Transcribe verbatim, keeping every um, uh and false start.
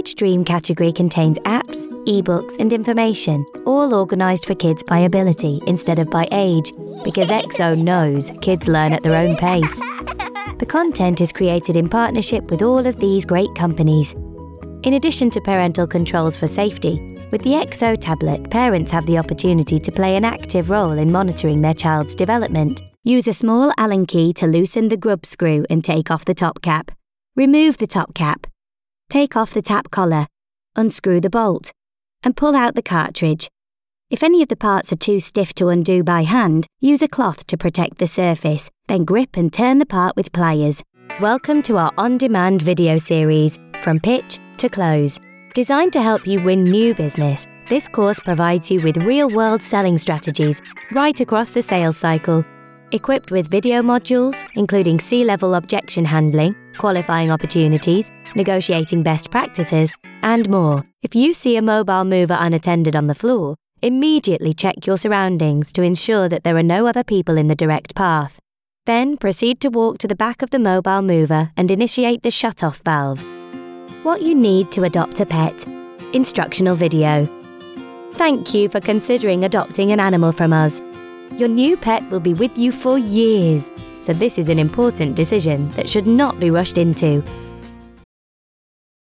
Each stream category contains apps, ebooks and information, all organised for kids by ability instead of by age, because EXO knows kids learn at their own pace. The content is created in partnership with all of these great companies. In addition to parental controls for safety, with the EXO tablet, parents have the opportunity to play an active role in monitoring their child's development. Use a small Allen key to loosen the grub screw and take off the top cap. Remove the top cap. Take off the tap collar, unscrew the bolt, and pull out the cartridge. If any of the parts are too stiff to undo by hand, use a cloth to protect the surface, then grip and turn the part with pliers. Welcome to our on-demand video series, From Pitch to Close. Designed to help you win new business, this course provides you with real-world selling strategies right across the sales cycle. Equipped with video modules, including C-level objection handling, qualifying opportunities, negotiating best practices, and more. If you see a mobile mover unattended on the floor, immediately check your surroundings to ensure that there are no other people in the direct path. Then proceed to walk to the back of the mobile mover and initiate the shut-off valve. What you need to adopt a pet. Instructional video. Thank you for considering adopting an animal from us. Your new pet will be with you for years, so this is an important decision that should not be rushed into.